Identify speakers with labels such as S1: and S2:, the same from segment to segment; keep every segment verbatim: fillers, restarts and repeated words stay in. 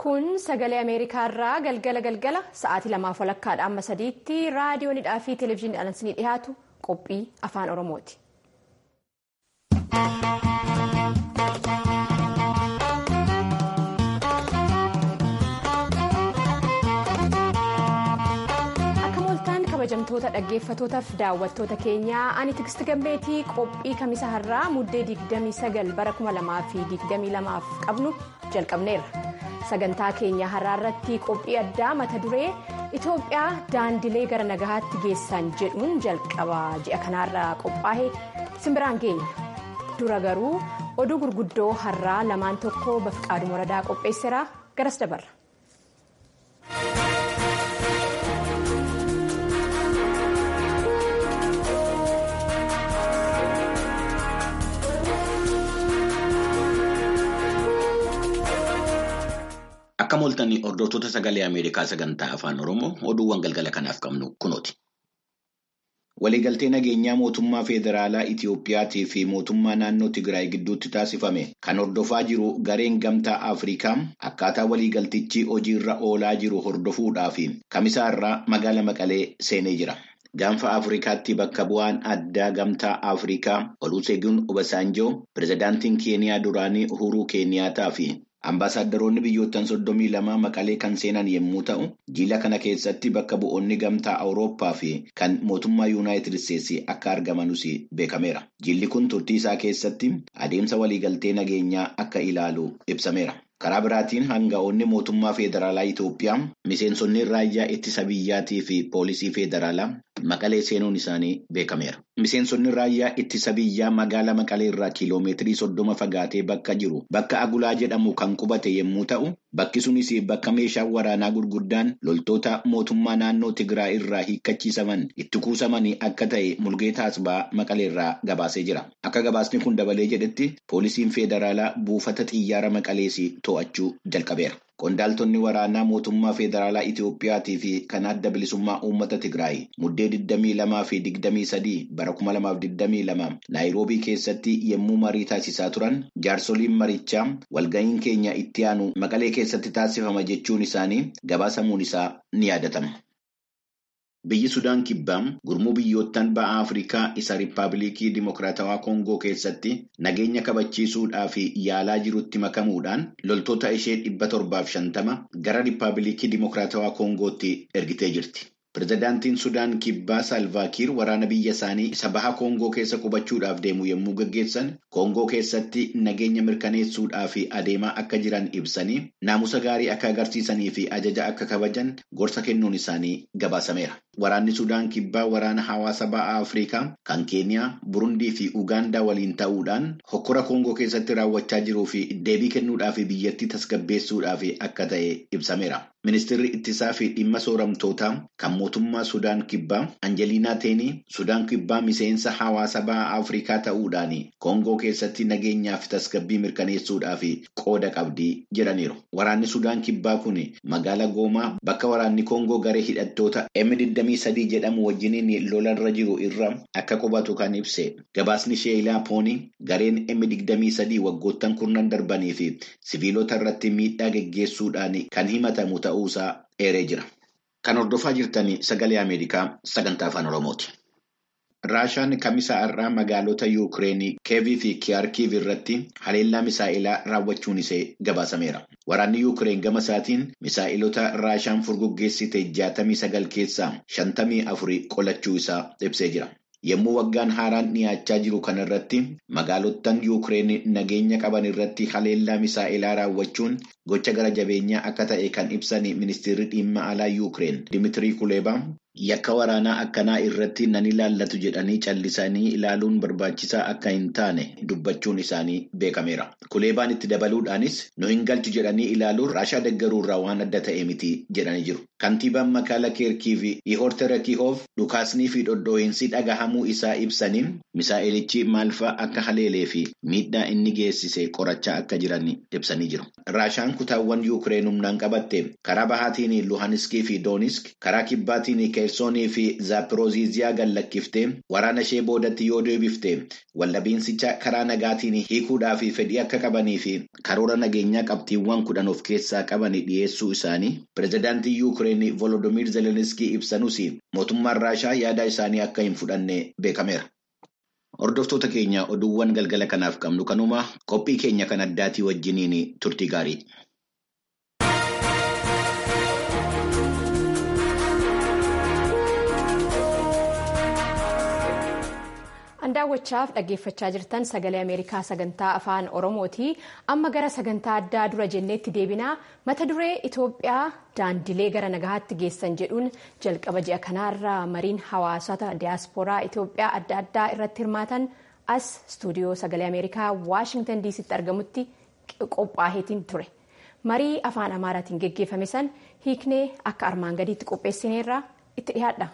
S1: Kun sagalee Ameerikaa irraa galgala galgala sa'aatii lamaaf walakkaadha amma sadiitti raadiyoonidhaa fi televezyiiniidhaan isinii dhiyaatu qophii afaan Oromooti. Akka mooltaan kabajamtoota dhaggeeffatootaaf daawwattoota keenyaa ani Tigisti Gammeetii qophii kamisa har'aa muddee digdamii sagal bara kuma lamaa fi digdamii lamaaf qabnu jalqabneerra. Sagantaa keenya har'aa irratti qophii addaa mata duree Itoophiyaa daandilee gara nagahaatti geessan jedhuun jalqaba ji'a kanaarra qophaa'e simbiraan geenya. Dura garuu oduu gurguddoo har'aa lamaan tokko Bafqaaduu Moradaa qopheesseera garas dabarra.
S2: Akka mooltanii hordoftoota sagalee Ameerikaa sagantaa afaan Oromoo oduuwwan galgala kanaaf qabnu kunooti. Waliigaltee nageenyaa mootummaa federaalaa Itiyoophiyaatii fi mootummaa naannoo Tigraay gidduutti taasifame kan hordofaa jiru gareen gamtaa Afrikaa akkaataa waliigaltichi hojiirra oolaa jiru hordofuudhaaf kamisaa irraa magaala Maqalee seenee jira. Gaanfa Afrikaatti bakka bu'aan addaa gamtaa Afrikaa Olusegun Obasanjoo, pirezidaantiin Keeniyaa duraanii Uhuruu Keeniyaataa fi Ambaasaaddaroonni biyyoottan soddomii lama Maqalee kan seenan yommuu ta'u, jiila kana keessatti bakka bu'oonni gamtaa Awurooppaa fi kan mootummaa Yuunaayitid Isteetsii akka argamanus beekameera. Jiilli kun turtii isaa keessatti adeemsa waliigaltee nageenyaa akka ilaalu ibsameera. Karaa biraatiin hanga'oonni mootummaa federaalaa Itoophiyaa, miseensonni raayyaa ittisa biyyaatii fi poolisii federaalaa Maqalee seenuun isaanii beekameera. Miseensonni raayyaa ittisa biyyaa magaala Maqalee irraa kiiloomeetirii soddoma fagaatee bakka jiru bakka Agulaa jedhamu kan qubate yommuu ta'u, bakki sunis bakka meeshaa waraanaa gurguddaan loltoota mootummaa naannoo Tigraay irraa hiikkachiisaman itti kuusamanii akka ta'e Mulgeetaa Asbaa Maqalee irraa gabaasee jira. Akka gabaasni kun dabalee jedhetti poolisiin federaalaa buufata xiyyaara Maqalees to'achuu jalqabeera. Qondaaltonni waraanaa mootummaa federaalaa Itiyoophiyaatii fi kan adda bilisummaa uummata Tigraay muddee digdamii lamaa fi digdamii sadii bara kuma lamaaf digdamii lama Naayiroobii keessatti yommuu marii taasisaa turan jaarsoliin marichaa walga'iin keenya itti aanu Maqalee keessatti taasifama jechuun isaanii gabaasamuun isaa ni yaadatama. Biyyi Sudaan Kibbaa gurmuu biyyoottan ba'a Afrikaa isa Riippaabilikii Dimokiraatawaa Koongoo keessatti nageenya kabachiisuudhaaf yaalaa jirutti makamuudhaan loltoota ishee dhibba torbaaf shantama gara Riippaabilikii Dimokiraatawaa Koongootti ergitee jirti. Pirezidaantiin Sudaan Kibbaa Saalvaakiir waraana biyya isaanii isa baha Koongoo keessa qubachuudhaaf deemu yommuu gaggeessan Koongoo keessatti nageenya mirkaneessuudhaaf adeemaa akka jiran ibsanii naamusa gaarii akka agarsiisanii fi ajaja akka kabajan gorsa kennuun isaanii gabaasameera. Waraanni Sudaan Kibbaa waraana hawaasa ba'a Afrikaa kan Keeniyaa, Burundii fi Ugaandaa waliin ta'uudhaan hokkora Koongoo keessatti raawwachaa jiruu fi deebii kennuudhaaf biyyattii tasgabbeessuudhaaf akka ta'e ibsameera. Ministeerri ittisaa fi dhimma sooramtootaa kan mootummaa Sudaan Kibbaa Anjeliinaa Teenii Sudaan Kibbaa miseensa hawaasa baha Afrikaa ta'uudhaan Koongoo keessatti nageenyaa fi tasgabbii mirkaneessuudhaaf qooda qabdi jedhaniiru. Waraanni Sudaan Kibbaa kun magaala Goomaa bakka waraanni Koongoo garee hidhattoota M digdamii sadii jedhamu wajjiniin lolarra jiru irra akka qubatu kan ibse. Gabaasni Sheelaa Poonii gareen M digdamii sadii waggoottan kurnan darbanii fi siviilota irratti miidhaa geggeessuudhaan kan himatamu ta'uusaa eeree jira. Kan hordofaa jirtanii sagalee Ameerikaa sagantaa afaan Oromooti. Raashaan kamisa har'aa magaalota Yuukireenii Keevii fi Kiyaarkiiv irratti haleellaa misaa'ilaa raawwachuun isee gabaasameera. Waraanni Yuukireen gama isaatiin misaa'ilota Raashaan furguggeessite jaatamii sagal keessaa shantamii afurii qolachuu isaa ibsee jira. Yommuu waggaan haaraan dhiyaachaa jiru kanarratti magaalottan Yuukireen nageenya qaban irratti haleellaa misaa'ilaa raawwachuun gocha gara jabeenyaa akka ta'e kan ibsan ministeerri dhimma alaa Yuukireen Dimiitirii Kuleebaa yakka waraanaa akkanaa irratti nan ilaallatu jedhanii callisanii ilaaluun barbaachisaa akka hin taane dubbachuun isaanii beekameera. Kuleebaan itti dabaluudhaanis nu hin galchu jedhanii ilaaluun Raashaa deeggaruurraa waan adda ta'e miti jedhanii jiru. Kantiibaan magaalaa Keerkiiv Ihoor Terekiihoof dhukaasnii fi dhodhoo'insi dhagahamuu isaa ibsaniin misaa'ilichi maalfaa akka haleelee fi miidhaa inni geessise qorachaa akka jiran ibsanii jiru. Raashaan kutaawwan Yuukireen humnaan qabatte karaa bahaatiin Luhanskii fi Doonisk, karaa kibbaatiin Keersoonii fi Zaapiroozhiyaa gallakkiftee waraana ishee boodatti yoo deebifte waldhabiinsicha karaa nagaatiin hiikuudhaa fi fedhii akka qabanii fi karoora nageenyaa qabxiiwwan kudhan of keessaa qaban dhiyeessuu isaanii pireezidaantii Yuukireen Volodimiir Zelenskii ibsanus mootummaan Raashaa yaada isaanii akka hin fudhanne beekameera. Hordoftoota keenya oduuwwan galgala kanaaf qabnu kanuma qophii keenya kan addaatii wajjiniin turtii gaarii.
S1: Daawwachaaf dhaggeeffachaa jirtan sagalee Ameerikaa sagantaa afaan Oromooti. Amma gara sagantaa addaa dura jenneetti deebinaa mata duree Itoophiyaa daandilee gara nagahaatti geessan jedhuun jalqaba ji'a kanaarraa mariin hawaasota diyaaspooraa Itoophiyaa adda addaa irratti hirmaatan as istuudiyoo sagalee Ameerikaa Waashingtan diisitti argamutti qophaa'eetiin ture. Marii afaan Amaaraatiin geggeeffame san hiiknee akka armaan gadiitti qopheessineerraa itti dhiyaadha.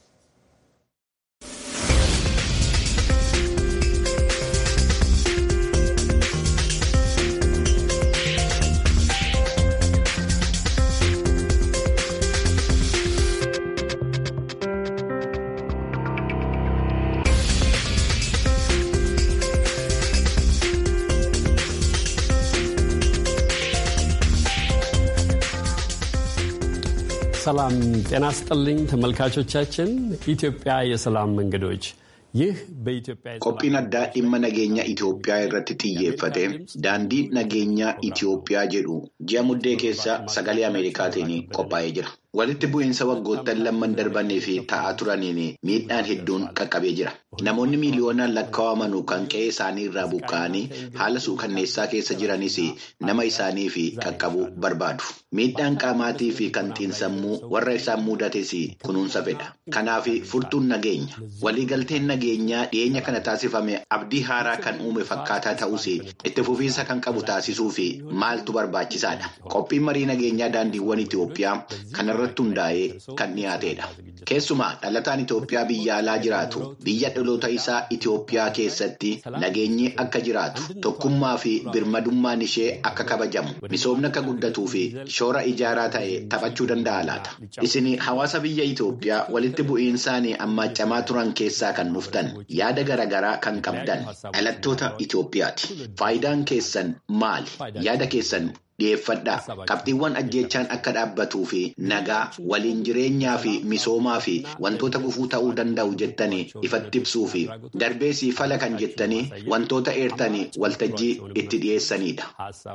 S3: ሰላም ጤና ይስጥልኝ ተመልካቾቻችን ኢትዮጵያ የሰላም መንገዶች ይህ በኢትዮጵያ
S2: ቆጲን አዳ dhimma nageenya Itoophiyaa irratti xiyyeeffate daandii nageenya Itoophiyaa jedhu ji'a muddee keessa sagalee Ameerikaatiin qophaa'ee jira. Walitti bu'iinsa waggoottan lamman darbanii fi ta'aa turaniin miidhaan hedduun qaqqabee jira. Namoonni miiliyoonaan lakkaa'aman kan qe'ee isaanii irraa buqqa'anii haala suukanneessaa keessa jiranis nama isaanii fi qaqqabuu barbaadu. Miidhaan qaamaatii fi kan xiinsammuu warra isaan mudates kunuunsa fedha. Kanaaf furtuun nageenya. Waliigalteen nageenyaa dhiyeenya kana taasifame abdii haaraa kan uume fakkaataa ta'us itti fufiinsa kan qabu taasisuu fi maaltu barbaachisaadha. Qophiin marii nageenyaa daandiiwwan Itoophiyaa kanarratti hundaa'ee kan dhiyaatedha. Keessumaa dhalataan Itoophiyaa biyya alaa jiraatu biyya dhaloota isaa Itoophiyaa keessatti nageenyi akka jiraatu tokkummaa fi birmadummaan ishee akka kabajamu misoomni akka guddatuu fi shoora ijaaraa ta'e taphachuu danda'a laata. Isin hawaasa biyya Itoophiyaa walitti bu'iinsaan ammaacamaa turan keessaa kan dhuftan yaada garaagaraa kan qabdan dhalattoota Itoophiyaati. Faayidaan keessan maali? Yaada keessan dhiyeeffadhaa. Qabxiiwwan ajjeechaan akka dhaabbatuu fi nagaa waliin jireenyaa fi misoomaa fi wantoota gufuu ta'uu danda'u jettanii ifatti ibsuu fi darbeesii fala kan jettanii wantoota eertanii waltajjii itti dhiyeessanidha.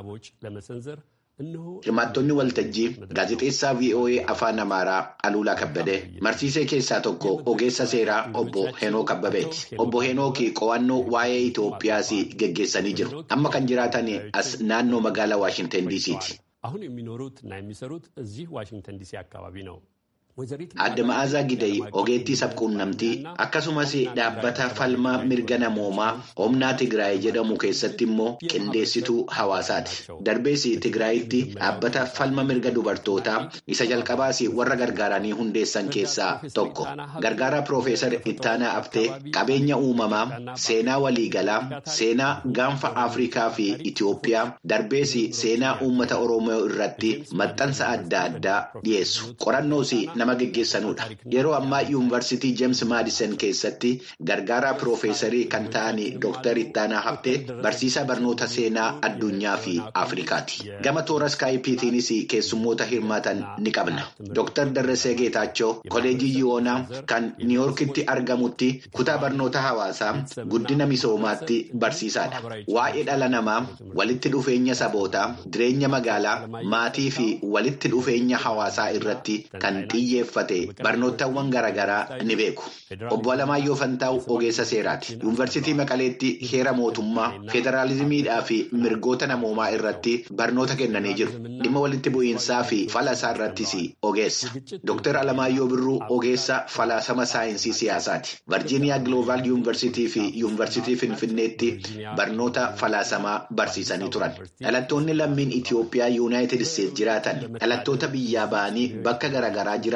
S2: Hirmaattonni waltajjii gaazexeessaa V O A afaan Amaaraa Aluulaa Kabbadee marsiisee keessaa tokko ogeessa seeraa obbo Henook Abbabeeti. Obbo Henook qo'annoo waa'ee Itoophiyaas geggeessanii jiru. Amma kan jiraatan as naannoo magaalaa Waashingtan D C'ti.
S3: አሁን የሚኖሩትና የሚሰሩት እዚህ ዋሽንግተን ዲሲ አካባቢ ነው.
S2: Adda Ma'aazaa Gidee ogeettii sabquunnamtii akkasumas dhaabbata falmaa mirga namoomaa Omnaa Tigraay jedhamu keessatti immoo qindeessituu hawaasaati. Darbees Tigraayitti dhaabbata falma mirga dubartootaa isa jalqabaas warra gargaaranii hundeessan keessaa tokko. Gargaaraa Piroofeesar Ittaanaa Abtee qabeenya uumamaa, seenaa waliigalaa, seenaa gaanfa Afrikaa fi Itoophiyaa, darbees seenaa uummata Oromoo irratti maxxansa adda addaa dhiyeessu. Qorannoos nama geggeessanudha. Yeroo ammaa yuunivarsiitii James Madison keessatti gargaaraa piroofeesarii kan ta'an Dooktar Ittaanaa Abtee barsiisaa barnoota seenaa addunyaa fi Afrikaati. Gama toora Skaayipiitiinis keessummoota hirmaatan ni qabna. Dooktar Darrasee Geetaachoo Koleejii Yiwoonaa kan Niiwuorkitti argamutti kutaa barnoota hawaasaa guddina misoomaatti barsiisaadha. Waa'ee dhala namaa, walitti dhufeenya sabootaa, jireenya magaalaa, maatii fi walitti dhufeenya hawaasaa irratti kan xiyyeeffate barnootawwan garaagaraa ni beeku. Obbo Alamaayyoo Fantaa'u ogeessa seeraati. Yuunivarsiitii Maqaleetti heera mootummaa, federaalizimiidhaa fi mirgoota namoomaa irratti barnoota kennanii jiru. Dhimma walitti bu'iinsaa fi falasaa irrattis ogeessa. Dooktar Alamaayyoo Birruu ogeessa falaasama saayinsii siyaasaati. Virgiiniyaa Global Yuunivarsiitii fi Yuunivarsiitii Finfinneetti barnoota falaasamaa barsiisanii turan. Dhalattoonni lammiin Itoophiyaa Yuunaayitid Isteetsi jiraatan dhalattoota biyyaa ba'anii bakka garaagaraa jiraatan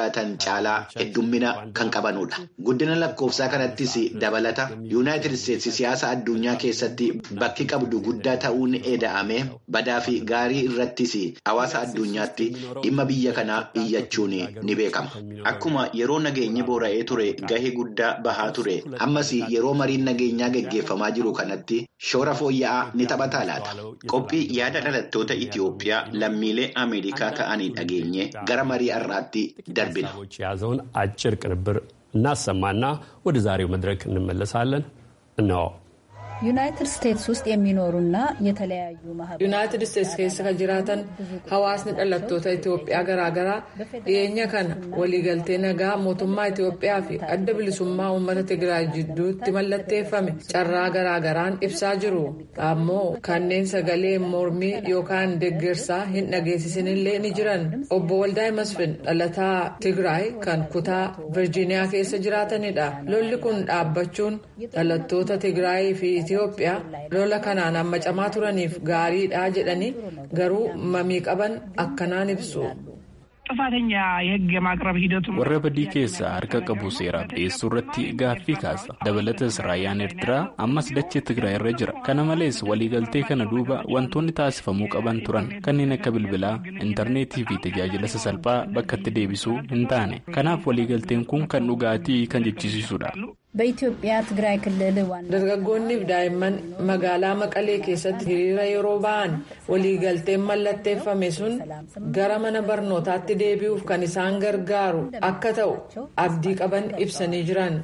S2: jiraatan caalaa heddummina kan qabanudha. Guddina lakkoofsaa kanattis dabalata Yuunaayitid Isteetsi siyaasa addunyaa keessatti bakki qabdu guddaa ta'uun eeda'amee badaa fi gaarii irrattis hawaasa addunyaatti dhimma biyya kanaa iyyachuun ni beekama. Akkuma yeroo nageenyi boora'ee ture gahee guddaa bahaa ture ammas yeroo mariin nageenyaa geggeeffamaa jiru kanatti shoora fooyya'aa ni taphataa laata. Qophii yaada dhalattoota Itoophiyaa lammiilee Ameerikaa ta'anii dhageenye gara marii har'aatti darbina.
S3: የያዘውን አጭር ቅንብር እናሰማና ወደ ዛሬው መድረክ እንመለሳለን ነው።
S4: ዩናይትድ ስቴትስ ውስጥ የሚኖሩና የተለያዩ ማህበረሰብ
S5: ዩናይትድ ስቴትስ keessa kan jiraatan hawaasni dhalattoota Itoophiyaa garaagaraa dhiyeenya kana waliigaltee nagaa mootummaa Itoophiyaa fi adda bilisummaa uummata Tigraay jidduutti mallatteeffame carraa garaagaraan ibsaa jiru. Ammoo kanneen sagalee mormii yookaan deeggarsaa hin dhageessisinillee ni jiran. Obbo Waldaay Masfin dhalataa Tigraay kan kutaa Virgiiniyaa keessa jiraatanidha. Lolli kun dhaabbachuun dhalattoota Tigraay fi Itoophiyaa lola kanaan amma camaa turaniif gaariidha jedhanii garuu mamii qaban akkanaan ibsu.
S6: ጥፋተኛ የህግ የማቅረብ ሂደቱ
S7: warra badii keessa harka qabu seeraaf dhiyeessuu irratti gaaffii kaasa. Dabalatas raayyaan Eertiraa ammas dachee Tigraay irra jira. Kana malees waliigaltee kana duuba wantoonni taasifamuu qaban turan kanneen akka bilbilaa, intarneetii fi tajaajila sasalphaa bakkatti deebisuu hin taane. Kanaaf waliigalteen kun kan dhugaatii kan jechisiisudha.
S4: በኢትዮጵያ ትግራይ ክልል ዋና
S5: dargaggoonni fi daa'imman magaalaa Maqalee keessatti hiriira yeroo ba'an waliigalteen mallatteeffame sun gara mana barnootaatti deebi'uuf kan isaan gargaaru akka ta'u abdii qaban ibsanii jiran.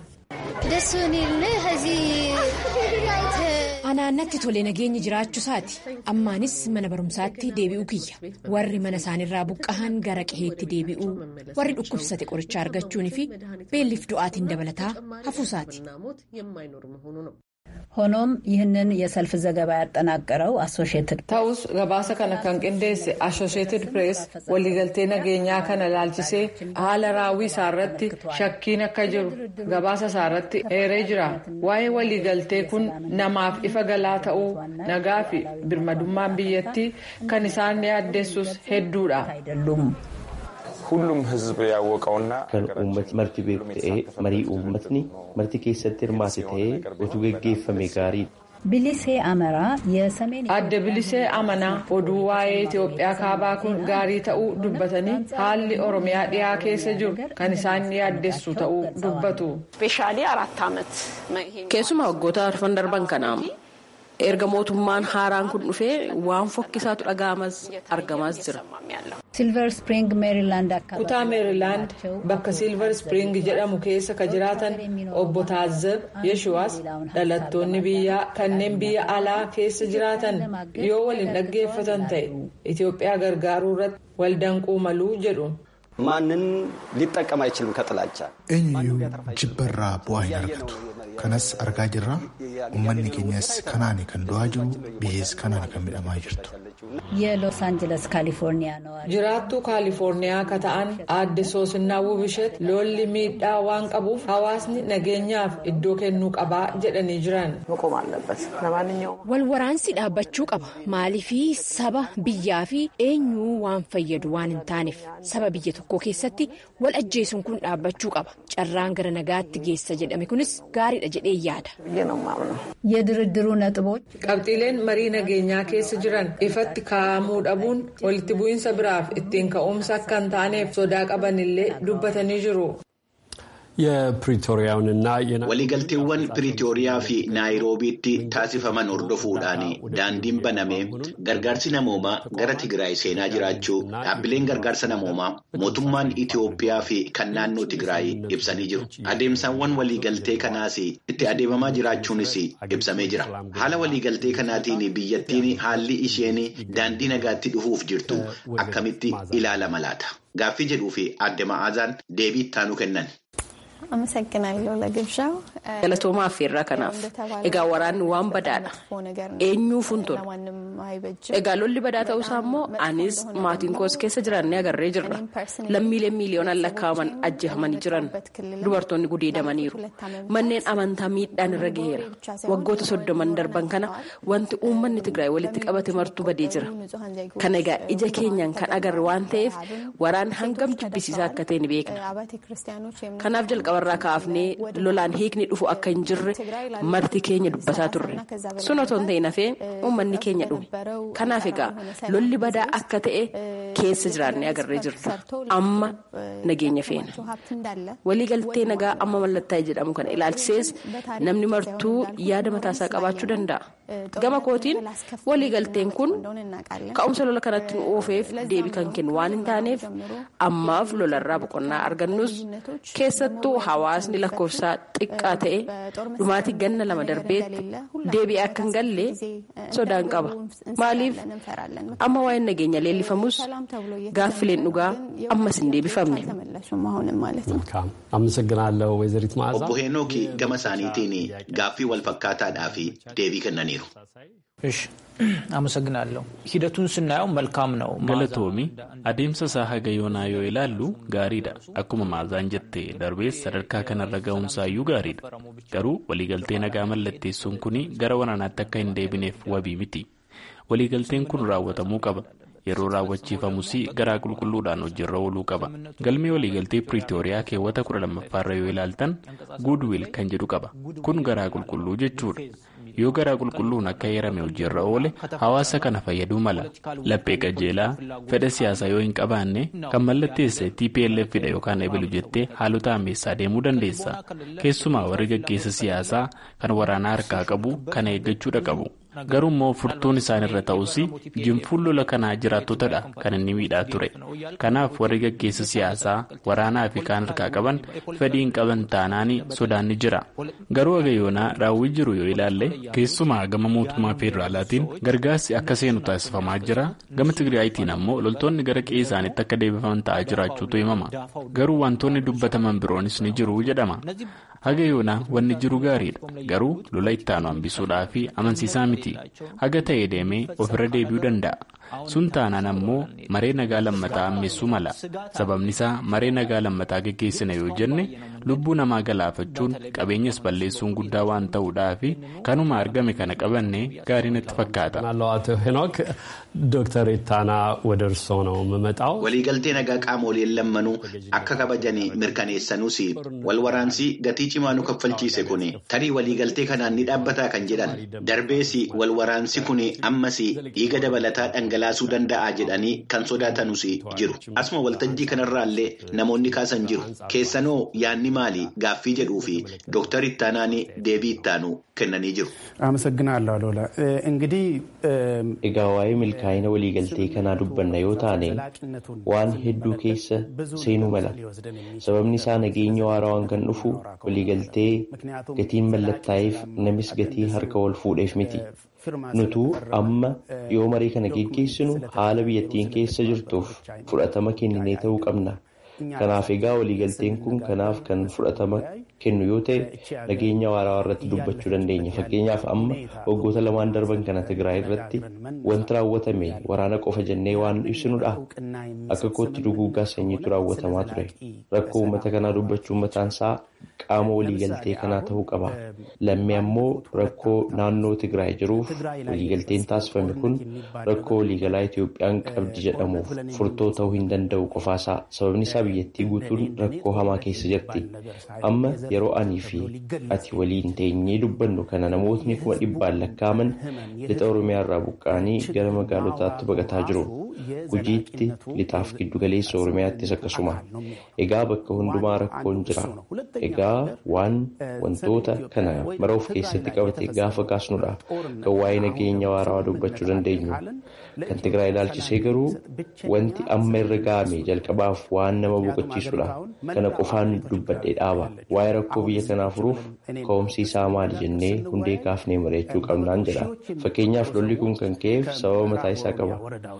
S1: Anaannatti tolee nageenyi jiraachuu isaati. Ammaanis mana barumsaatti deebi'uu kiyya. Warri mana isaanirraa buqqa'an gara qaheetti deebi'uu, warri dhukkubsate qoricha argachuunii fi beelliif du'aatiin dabalataa hafuu isaati.
S4: ሆኖም ይህንን የሰልፍ ዘገባ ያጠናቀረው አሶሺየትድ
S5: ta'us gabaasa kana kan qindeesse Associated Press waliigaltee nageenyaa kana ilaalchisee haala raawwii isaarratti shakkiin akka jiru gabaasa isaarratti eeree jira. Waa'ee waliigaltee kun namaaf ifa galaa ta'uu nagaa fi birmadummaan biyyattii kan isaan yaaddeessus hedduudha.
S8: ሁሉም ህዝብ ያወቀውና
S9: kan uummatni marti beeku ta'ee marii uummatni marti keessatti hirmaate ta'ee utuu geggeeffame gaariidha.
S4: bilisee amaraa የሰሜን
S5: adda bilisee amanaa oduu waa'ee Itoophiyaa kaabaa kun gaarii ta'uu dubbatanii haalli Oromiyaa dhiyaa keessa jiru kan isaan yaaddeessu ta'uu dubbatu.
S10: keessumaa waggoota arfan darban kanaa erga mootummaan haaraan kun dhufee waan fokkisaatu dhaga'amas argamaas jira.
S4: Silver Spring Maryland akka
S5: kutaa Maryland bakka Silver Spring jedhamu keessa ka jiraatan obbo Taazzab Yeshuwaas dhalattoonni biyyaa kanneen biyya alaa keessa jiraatan yoo waliin dhaggeeffatan ta'e Itoophiyaa gargaaruu irratti waldanquu maluu jedhu.
S11: ማንን ሊጠቀም አይችልም ከጥላቻ
S12: eenyu jibbarraa bu'aa hin argatu. kanas argaa jirra. uummanni keenyas kanaani kan du'aa jiru, biyyees kanaani kan midhamaa jirtu.
S4: የሎስ አንጀለስ ካሊፎርኒያ ነው
S5: jiraattuu kaalifoorniyaa ka ta'an aadde Soosinnaa Wubishet lolli miidhaa waan qabuuf hawaasni nageenyaaf iddoo kennuu qabaa jedhanii jiran.
S1: Wal waraansi dhaabbachuu qaba. Maaliifii saba biyyaa fi eenyuu waan fayyadu waan hin taaneef saba biyya tokko keessatti wal ajjeesuun kun dhaabbachuu qaba. Carraan gara nagaatti geessa jedhame kunis gaariidha jedhee yaada.
S4: የድርድሩ ነጥቦች
S5: qabxiileen marii nageenyaa keessa jiran ifatti kaa'amuu dhabuun walitti bu'iinsa biraaf ittiin ka'umsa akka hin taaneef sodaa qabanillee dubbatanii jiru.
S3: የፕሪቶሪያውንና
S2: waliigalteewwan Piriitooriyaa fi Naayiroobiitti taasifaman hordofuudhaan daandiin banamee gargaarsi namoomaa gara Tigraay seenaa jiraachuu dhaabbileen gargaarsa namoomaa mootummaan Itoophiyaa fi kan naannoo Tigraay ibsanii jiru. Adeemsawwan waliigaltee kanaas itti adeemamaa jiraachuunis ibsamee jira. Haala waliigaltee kanaatiin biyyattiin haalli isheen daandii nagaatti dhufuuf jirtu akkamitti ilaalama laata? Gaaffii jedhuu fi adde Ma'aazaan deebii ittaanu kennan.
S10: Galatoomaa affeerraa kanaaf egaa waraanni waan badaadha eenyuufuun tola egaa lolli badaa ta'uusaa immoo anis maatiin koos keessa jiraannee agarree jirra lammiileen miiliyoonaan lakkaa'aman ajjeefamanii jiran dubartoonni gudeedamaniiru manneen amantaa miidhaan irra gaheera waggoota soddoman darban kana wanti uummanni Tigraay walitti qabate martuu badee jira kan egaa ija keenyaan kan agarre waan ta'eef waraan hangam jibbisiisaa akka ta'e ni beekna kanaaf jalqabarraa kaafnee lolaan hiikni dhufu akka hin jirre marti keenya dubbataa turre sun otoo hin ta'in hafee uummanni keenya dhume kanaaf egaa lolli badaa akka ta'e keessa jiraannee agarree jirra amma nageenya feena waliigaltee nagaa amma mallattaa'e jedhamu kana ilaalchisees namni martuu yaada mataasaa qabaachuu danda'a gama kootiin waliigalteen kun ka'umsa lola kanatti nu oofeef deebii kan kennu waan hin taaneef ammaaf lolarraa boqonnaa argannus keessattuu hawaasni lakkoofsaa xiqqaa ta'e dhumaatii ganna lama darbeetti deebi'ee akka hin galle sodaan qaba maaliif amma waa'een nageenya leellifamus gaaffileen dhugaa ammas hin deebifamne.
S3: አመሰግናለሁ ወይዘሪት መዓዛ
S2: obbo ሄኖክ gama isaaniitiin gaaffii wal fakkaataadhaa fi deebii kennaniiru.
S13: እሺ አመሰግናለሁ ሂደቱን ስናየው መልካም ነው
S7: galatoomi adeemsa isaa haga yoonaa yoo ilaallu gaariidha akkuma maazaan jette darbees sadarkaa kanarra ga'umsaayyuu gaariidha garuu waliigaltee nagaa mallatteessuun kun gara waraanaatti akka hin deebineef wabii miti waliigalteen kun raawwatamuu qaba yeroo raawwachiifamus garaa qulqulluudhaan hojiirra ooluu qaba galmee waliigaltee Piriitooriyaa keewwata kudha lammaffaarra yoo ilaaltan guudwiil kan jedhu qaba kun garaa qulqulluu jechuudha yoo garaa qulqulluun akka heerame hojiirra oole hawaasa kana fayyaduu mala laphee qajeelaa fedha siyaasaa yoo hin qabaanne kan mallatteesse T P L F dha yookaan ebilu jettee haalota ammeessaa deemuu dandeessa keessumaa warri gaggeessa siyaasaa kan waraanaa harkaa qabu kana eeggachuudha qabu garuu immoo furtuun isaan irra ta'us jinfuun lola kanaa jiraattotadha kan inni miidhaa ture kanaaf warri gaggeessa siyaasaa waraanaa fi kaan harkaa qaban fedhii hin qaban taanaan sodaan ni jira garuu agayoonaa raawwii jiru yoo ilaalle keessumaa gama mootummaa federaalaatiin gargaarsi akka seenu taasifamaa jira gama Tigraayitiin ammoo loltoonni gara qe'ee isaaniitti akka deebifaman ta'aa jiraachuutu himama garuu wantoonni dubbataman biroonis ni jiru jedhama agayoonaa wanni jiru gaariidha garuu lola ittaanu hambisuudhaa fi amansiisaa miti haga ta'ee deemee ofirra deebi'uu danda'a sun taanaan ammoo maree nagaa lammataa ammeessuu mala sababni isaa maree nagaa lammataa gaggeessina yoo jenne lubbuu namaa galaafachuun qabeenyas balleessuun guddaa waan ta'uudhaa fi kanuma argame kana qabanne gaarii natti fakkaata.
S3: ዶክተር ኢታና ወደ እርስዎ ነው የምመጣው
S2: waliigaltee nagaa qaamoleen lammanuu akka kabajanii mirkaneessanuus walwaraansi gatii cimaa nu kaffalchiise kun tarii waliigaltee kanaan ni dhaabbataa kan jedhan darbees walwaraansi kun ammas dhiiga dabalataa dhangalaasuu danda'a jedhanii kan sodaatanuus jiru asuma waltajjii kanarraallee namoonni kaasan jiru keessanoo yaanni maali gaaffii jedhuu fi dooktar Ittaanaan deebii ittaanu kennanii jiru.
S14: አመሰግናለሁ አሎላ እንግዲህ
S9: egaa waa'ee milkaa'ina waliigaltee kanaa dubbanna yoo taane waan hedduu keessa seenuu mala sababni isaa nageenya waarawaan kan dhufu waliigaltee gatiin mallattaa'eef namis gatii harka wal fuudheef miti nutu amma yoo marii kana geggeessinu haala biyyattiin keessa jirtuuf fudhatama kenninee ta'uu qabna kanaaf egaa waliigalteen kun kanaaf kan fudhatama kennu yoo ta'e nageenya waarawaa irratti dubbachuu dandeenya fakkeenyaaf amma waggoota lamaan darban kana Tigraay irratti wanti raawwatame waraana qofa jennee waan ibsinudha akka kootti duguuggaa sanyiitu raawwatamaa ture rakkoo uummata kanaa dubbachuun mataan isaa qaama waliigaltee kanaa ta'uu qaba lammii ammoo rakkoo naannoo Tigraay jiruuf waliigalteen taasifame kun rakkoo waliigalaa Itoophiyaan qabdi jedhamuuf furtoo ta'uu hin danda'u qofaasaa sababni isaa biyyattii guutuun rakkoo hamaa keessa jirti amma yeroo anii fi ati waliin teenyee dubbannu kana namootni kuma dhibbaan lakkaa'aman lixa Oromiyaa irraa buqqa'anii gara magaalotaatti baqataa jiru Gujiitti lixaaf giddu galeessa Oromiyaattis akkasuma egaa bakka hundumaa rakkoon jira egaa waan wantoota kana mara of keessatti qabate gaafa kaasnudha kan waa'ee nageenya waarawaa dubbachuu dandeenyu kan Tigraay ilaalchisee garuu wanti amma irra ga'ame jalqabaaf waan nama boqochiisudha kana qofaan dubbadhee dhaaba waa'ee rakkoo biyya kanaa furuuf ka'umsi isaa maali jennee hundee kaafnee mari'achuu qabnaan jedha fakkeenyaaf lolli kun kan ka'eef sababa mataa isaa qaba tokko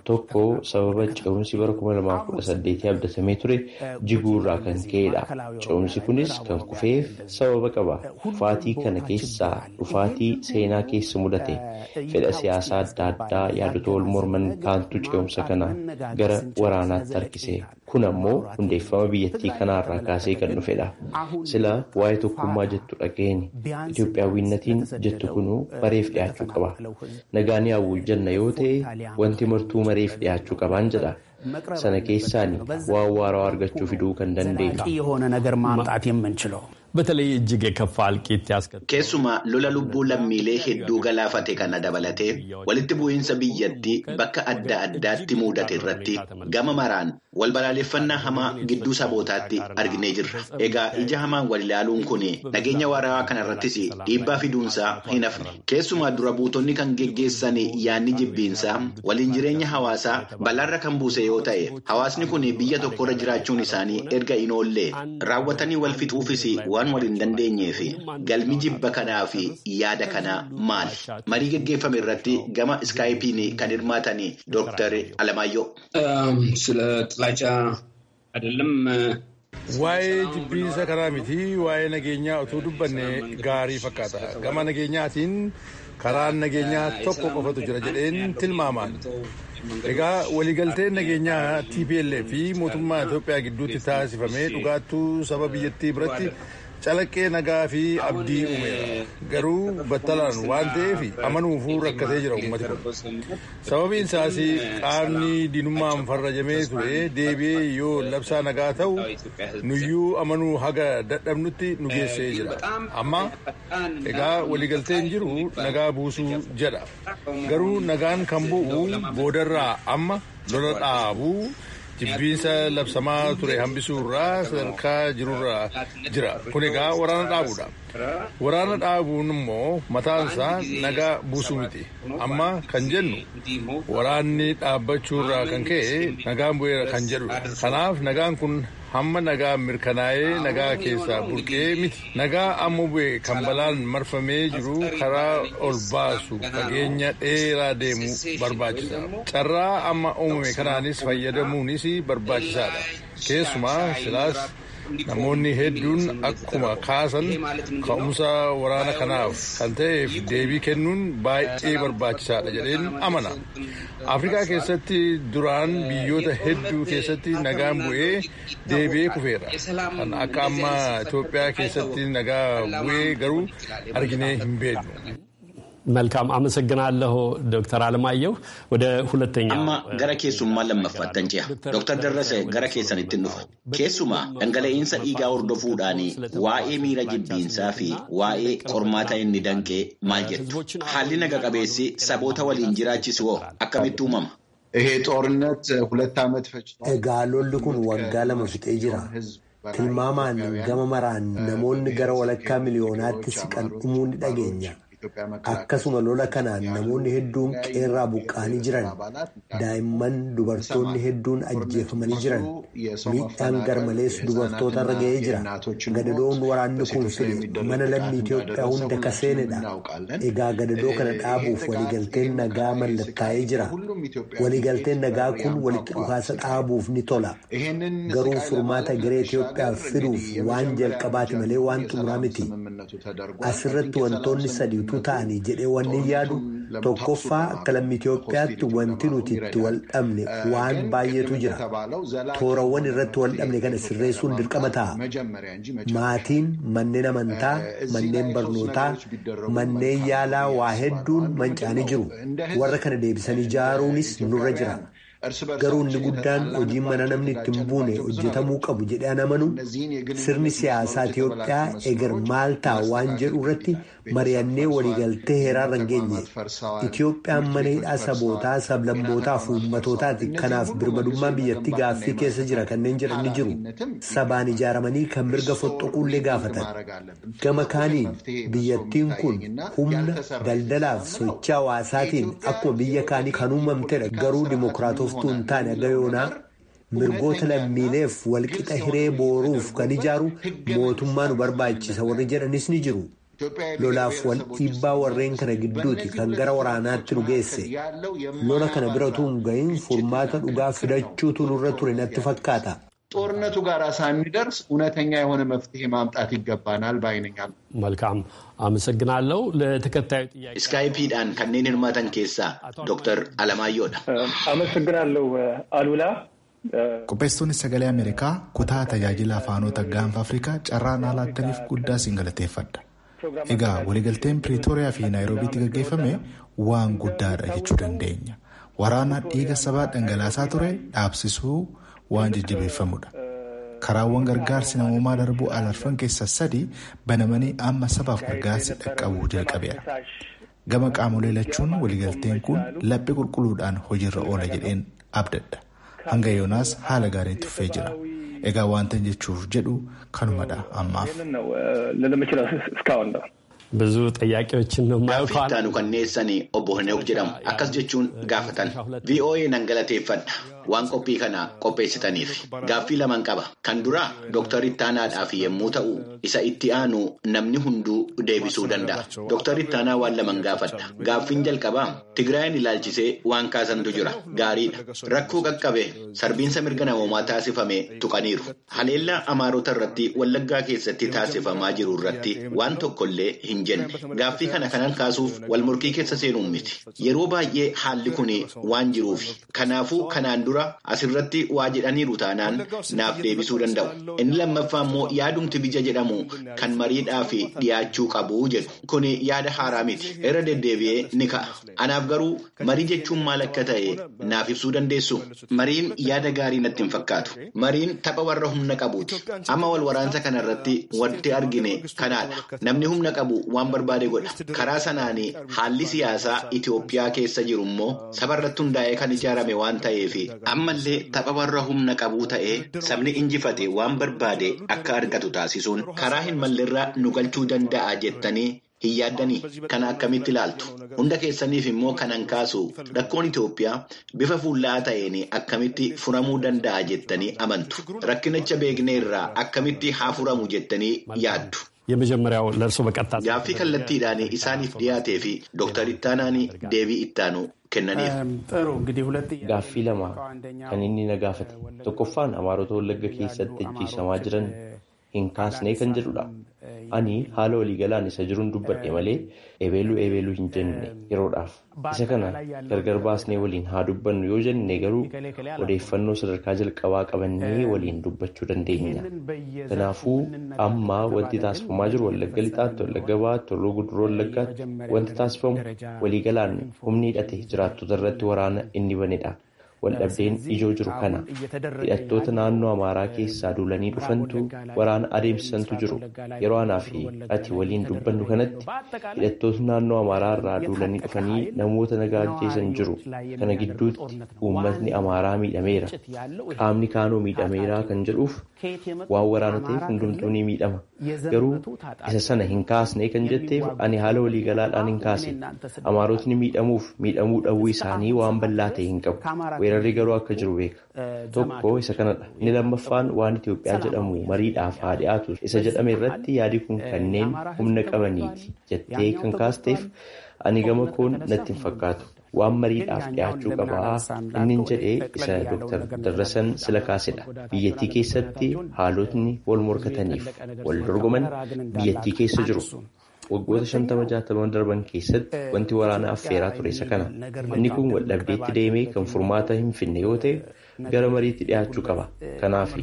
S9: sababa ce'umsi bara kuma lamaaf kudha saddeetii abdatamee ture jiguurraa kan ka'edha. Ce'umsi kunis kan kufeef sababa qaba. Dhufaatii kana keessaa dhufaatii seenaa keessa mudate fedha siyaasaa adda addaa yaadota wal morman kaantu ce'umsa kana gara waraanaatti harkise. Kun ammoo hundeeffama biyyattii kanaarraa kaasee kan dhufedha. Sila waa'ee tokkummaa jettu dhageenye Itoophiyaawwinnatiin jettu kunuu mareef dhiyaachuu qaba. Nagaan yaawwul janna yoo ta'e wanti martuu mareef dhiyaachuu qabaan jedha. Sana keessaan waan waaraa argachuu fiduu kan dandeenyu.
S3: በተለይ እጅግ የከፋ እልቂት ያስከተለ
S2: keessumaa lola lubbuu lammiilee hedduu galaafate kana dabalatee walitti bu'iinsa biyyattii bakka adda addaatti mudate irratti gama maraan wal balaaleffannaa hamaa gidduu sabootaatti arginee jirra. Egaa ija hamaan wal ilaaluun kun nageenya waaraa kana irrattis dhiibbaa fiduunsaa hin hafne. Keessumaa dura buutonni kan geggeessan yaanni jibbiinsaa waliin jireenya hawaasaa balaarra kan buuse yoo ta'e hawaasni kun biyya tokkorra jiraachuun isaanii erga hin oolle raawwatanii wal fixuufis waan waliin dandeenyee fi galmi jibba kanaa fi yaada kanaa maali? Marii geggeeffame irratti gama iskaayipiin kan hirmaatan Dooktar Alamaayyoo.
S15: Sila xilaacha adeelam.
S16: Waa'ee jibbiinsa kanaa miti waa'ee nageenyaa otoo dubbanne gaarii fakkaata. Gama nageenyaatiin karaan nageenyaa tokko qofatu jira jedheen tilmaamaan. Egaa waliigalteen nageenyaa T P L F fi mootummaa Itoophiyaa gidduutti taasifamee dhugaattuu saba biyyattii biratti calaqqee nagaa fi abdii uumeera. Garuu battalaan waan ta'eef amanuufuu rakkatee jira uummati kun. Sababiin isaas qaamni diinummaan farrajamee ture deebi'ee yoo labsaa nagaa ta'u nuyyuu amanuu haga dadhabnutti nu geessee jira. Amma egaa waliigalteen jiru nagaa buusuu jedha. Garuu nagaan kan bu'u boodarraa amma lola dhaabuu jibbiinsa labsamaa ture hambisuurraa sadarkaa jirurraa jira. Kun egaa waraana dhaabuudha. Waraana dhaabuun immoo mataansaa nagaa buusuu miti. Amma kan jennu waraanni dhaabbachuurraa kan ka'e nagaan bu'eera kan jedhudha. Kanaaf nagaan kun hamma nagaa mirkanaa'ee nagaa keessaa burqee miti. Nagaa amma bu'e kan balaan marfamee jiru karaa ol baasu fageenya dheeraa deemuu barbaachisa. Carraa amma uumame kanaanis fayyadamuunis barbaachisaadha. Keessumaa silaas namoonni hedduun akkuma kaasan ka'umsa waraana kanaaf kan ta'eef deebii kennuun baay'ee barbaachisaadha jedheen amana. Afrikaa keessatti duraan biyyoota hedduu keessatti nagaan bu'ee deebi'ee kufeera. Kan akka amma Itoophiyaa keessatti nagaa bu'ee garuu arginee hin beeknu.
S3: መልካም አመሰግናለሁ ዶክተር አለማየሁ ወደ ሁለተኛው
S2: አማ ገረ ኬሱማ ለመፋተን ጂያ ዶክተር ደረሰ ገረ ኬሰን እንትንፉ ኬሱማ ደንገለኢንሳ ኢጋ ወርዶፉዳኒ ዋኤ ሚራ ጅቢንሳ ፊ ዋኤ ቆርማታ እንዲደንቄ ማልጀቱ ሐሊ ነገ ቀቤሲ ሰቦታ ወሊን ጅራቺስዎ አከሚቱማም
S17: ይሄ ጦርነት ሁለት ዓመት ፈጅ
S18: ኤጋሎል ኩን ወጋ ለመፍጤ ጅራ tilmaamaan gama maraan namoonni gara walakkaa miliyoonatti siqan dhumuun dhageenya. Akkasuma lola kanaan namoonni hedduun qeerraa buqqaanii jiran, daa'imman dubartoonni hedduun ajjeefamanii jiran, miidhaan garmalees dubartootarra ga'ee jira. Gadadoon waraanni kun fide mana lammii Itoophiyaa hunda kaseenedha. Egaa gadadoo kana dhaabuuf waliigalteen nagaa mallattaa'ee jira. Waliigalteen nagaa kun walitti dhukaasa dhaabuuf ni tola. Garuu furmaata garee Itoophiyaaf fiduuf waan jalqabaati malee waan xumuraa miti. Asirratti wantoonni sadii ta'anii jedhee wanni yaadu tokkoffaa akka lammii Itoophiyaatti wanti nuti itti wal dhabne waan baay'eetu jira. Toorawwan irratti wal dhabne kana sirreessuun dirqama ta'a. Maatiin manneen amantaa, manneen barnootaa, manneen yaalaa waa hedduun mancaanii jiru. Warra kana deebisanii ijaaruunis nurra jira. Garuu inni guddaan hojiin mana namni itti hin buune hojjetamuu qabu jedhee amanu sirni siyaasaa Itoophiyaa eger maal ta'a waan jedhu irratti mari'annee waliigaltee heeraarra hin geenye. Itoophiyaan mana hidhaa sabootaa, sablammootaa fi uummatootaati. Kanaaf birmadummaan biyyattii gaaffii keessa jira kanneen jedhan ni jiru. Sabaan ijaaramanii kan mirga fottoquullee gaafatan. Gama kaaniin biyyattiin kun humna daldalaaf sochii hawaasaatiin akkuma biyya kaanii kan uumamtedha. Garuu dimokiraatoftuu hin taane aga yoonaa mirgoota lammiileef walqixa hiree booruuf kan ijaaru mootummaa nu barbaachisa warri jedhanis ni jiru. Lolaaf wal dhiibbaa warreen kana gidduuti kan gara waraanaatti nu geesse. Lola kana biratu hin gahin furmaata dhugaa fidachuutu nurra ture natti fakkaata.
S17: ጦርነቱ ጋር ሳንደርስ እውነተኛ የሆነ መፍትሄ ማምጣት ይገባናል ባይነኛል።
S3: መልካም አመሰግናለሁ። ለተከታዩ ጥያቄ
S2: ስካይፒዳን ከነን ህርማታን ኬሳ ዶክተር አለማየሁዳ
S19: አመሰግናለሁ አሉላ።
S12: Qopheessitoonni sagalee Ameerikaa kutaa tajaajila afaanota gaanfa Afrikaa carraan alaattaniif guddaa siin galateeffadha. Egaa waliigalteen Piriitooriyaa fi Naayiroobiitti gaggeeffame waan guddaadha jechuu dandeenya. Waraana dhiiga sabaa dhangalaasaa ture dhaabsisuu waan jajjabeeffamudha. Karaawwan gargaarsi namoomaa darbuu alarfan keessa sadii banamanii amma sabaaf gargaarsi dhaqqabuu jalqabeera. Gama qaamolee lachuun waliigalteen kun laphee qulqulluudhaan hojiirra oola jedheen abdadha. Hanga yoonaas haala gaariin tuffee jira. Egaa wanta jechuuf jedhu kanumadha ammaaf.
S3: ብዙ ጥያቄዎችን ነው ማውቃው
S2: አፍሪካኑ ከነሰኒ ኦቦህነው ጀዳም አከስ ጀቹን ጋፈታን ቪኦኤ ነንገለቴፈዳ ዋን ኮፒ ከና ቆፔስተኒፍ ጋፊ ለማንቀባ ከንዱራ ዶክተር ኢታና ዳፊ የሙተው ኢሳ ኢቲአኑ ነምኒ ሁንዱ ዴቢሱ ደንዳ ዶክተር ኢታና ዋን ለማንጋፈዳ ጋፊን ጀልቀባ ትግራይን ይላልቺሴ ዋን ካሰንዱ ጅራ ጋሪ ረኩ ቀቀበ ሰርቢን ሰምርገና ወማታ ሲፈሜ ቱቀኒሩ ሀሌላ አማሮተ ረቲ ወለጋ ኬሰቲ ታሲፈማ ጅሩ ረቲ ዋን ቶኮሌ Gaaffii kana kanan kaasuuf wal morkii keessa seenuun miti. Yeroo baay'ee haalli kun waan jiruufi. Kanaafuu kanaan dura asirratti waa jedhaniiru taanaan naaf deebisuu danda'u. Inni lammaffaa immoo yaadumti bija jedhamu kan mariidhaa fi dhiyaachuu qabu jedhu. Kun yaada haaraa miti. Irra deddeebi'ee ni ka'a. Anaaf garuu marii jechuun maal akka ta'e naaf ibsuu dandeessu. Mariin yaada gaarii natti hin fakkaatu. Mariin tapha warra humna qabuuti. Amma wal waraansa kanarratti wanti argine kanaadha. Namni humna qabu waan barbaade godha. Karaa sanaanii haalli siyaasaa Itoophiyaa keessa jiru immoo sabarratti hundaa'ee kan ijaarame waan ta'eef ammallee tapha warra humna qabuu ta'ee sabni injifate waan barbaade akka argatu taasisuun karaa hin malleerraa nu galchuu danda'a jettanii hin yaaddanii kana akkamitti ilaaltu? Hunda keessaniif immoo kanan kaasu rakkoon Itoophiyaa bifa fuulla'aa ta'een akkamitti furamuu danda'a jettanii amantu? Rakkinicha beekneerraa akkamitti haa furamu jettanii yaaddu?
S3: የመጀመሪያው ለርሶ በቀጥታ
S2: ጋፊ ከለቲዳኒ ኢሳኒፍ ዲያቴፊ ዶክተር ኢታናኒ ዴቢ ኢታኑ ከነኒፍ
S14: ጥሩ እንግዲህ ሁለት
S9: ጋፊ ለማ ከነኒ ነጋፈት ተቆፋን አማሮቶ ወለገ ኬሰት እጂ ሰማጅረን ኢንካስኔ ከንጀዱዳ አኒ ሃሎ ሊገላን ሰጅሩን ዱበዴ ማሌ ኤቤሉ ኤቤሉ ሂንጀነ ይሮዳፍ ኢሰከና ገርገርባስኔ ወሊን ሃዱበን ዮጀን ነገሩ ወደይፈኖ ሰደርካ ጀልቀባ ቀበኔ ወሊን ዱበቹ ደንደኛ ተናፉ አማ ወንቲ ታስፈ ማጅር ወለገልጣት ወለገባት ወለጉድሮ ወለጋት ወንቲ ታስፈም ወሊገላን ሁምኒ ዳቴ ጅራቱ ደረት ወራነ እንዲበኔዳ ወልደብዴን ኢጆ ጅሩ ከና ያቶት ናኖ አማራ ኬሳ ዱለኒ ዱፈንቱ ወራን አዴምሰንቱ ጅሩ የሮአናፊ አቲ ወሊን ዱበንዱ ከነት ያቶት ናኖ አማራ ራ ዱለኒ ዱፈኒ ነሞተ ነጋጀሰን ጅሩ ከነግዱት ኡመትኒ አማራ ሚደሜራ ቃምኒ ካኖ ሚደሜራ ከንጀዱፍ ዋወራነቴ ፍንዱምቱኒ ሚደማ ገሩ እሰሰነ ሂንካስኔ ከንጀቴፍ አኒ ሃሎ ሊገላዳን ሂንካሲ አማሮትኒ ሚደሙፍ ሚደሙ ደዊ ሳኒ ዋን በላቴ ሂንቀብ weerarri garuu akka jiru beeka. Tokko isa kanadha. Inni lammaffaan waan Itoophiyaa jedhamu mariidhaaf haa dhiyaatu isa jedhame irratti yaadi kun kanneen humna qabaniiti jettee kan kaasteef ani gama koon natti hin fakkaatu. Waan mariidhaaf dhiyaachuu qabaa inni jedhee isa Dooktar Darrasan sila kaasedha. Biyyattii keessatti haalotni wal morkataniif wal dorgoman biyyattii keessa jiru. waggoota shantama jaatama darban keessatti wanti waraana affeeraa ture isa kana. Inni kun waldhabdeetti deemee kan furmaata hin finne yoo ta'e gara mariitti dhiyaachuu qaba. Kanaaf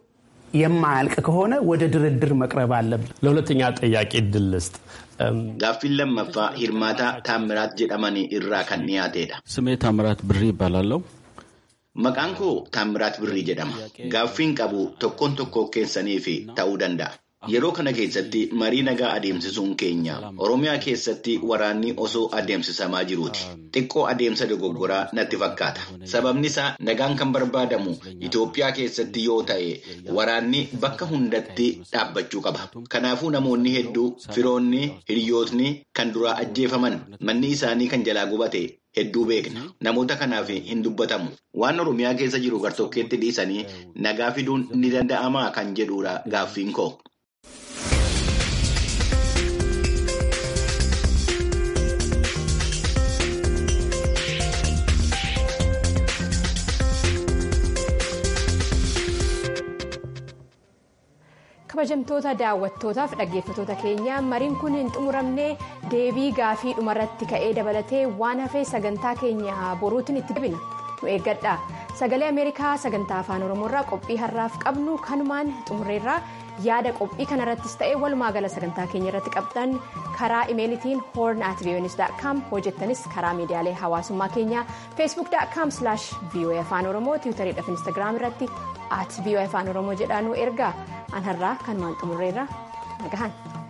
S14: የማያልቅ ከሆነ ወደ ድርድር መቅረብ አለበት።
S3: ለሁለተኛ ጥያቄ እድል ልስጥ።
S2: ጋፊን ለመፋ ሂርማታ ታምራት ጀዳማኒ ኢራ ከንያቴዳ
S7: ስሜ ታምራት ብሪ ይባላልው።
S2: መቃንኮ ታምራት ብሪ ጀዳማ ጋፊን ቀቡ tokkon tokko keessaniif ta'uu danda'a. Yeroo kana keessatti marii nagaa adeemsisuun keenya Oromiyaa keessatti waraanni osoo adeemsisamaa jiruuti. Xiqqoo adeemsa dogoggoraa natti fakkaata. Sababni isaa nagaan kan barbaadamu Itoophiyaa keessatti yoo ta'e waraanni bakka hundatti dhaabbachuu qaba. Kanaafuu namoonni hedduu firoonni hiriyootni kan duraa ajjeefaman manni isaanii kan jalaa gubate hedduu beekna. Namoota kanaaf hin dubbatamu. Waan Oromiyaa keessa jiru gartokkeetti dhiisanii nagaa fiduun ni danda'amaa kan jedhudha gaaffiin koo.
S1: kabajamtoota daawwattootaaf dhaggeeffattoota keenya mariin kun hin xumuramne deebii gaafii dhumarratti ka'ee dabalatee waan hafee sagantaa keenya boruutiin itti deebina nu eeggadha. Sagalee Ameerikaa sagantaa afaan Oromoorraa qophii har'aaf qabnu kanumaan xumurreerraa yaada qophii kanarrattis ta'ee walumaa gala sagantaa keenya irratti qabdan karaa imeelitiin horn at voanews dot com hojjettanis karaa miidiyaalee hawaasummaa keenyaa facebook dot com slash voa afaan oromoo tiwutarii fi instagram irratti at voa afaan oromoo jedhaa nu ergaa an har'aa kanumaan xumurreerraa nagahan.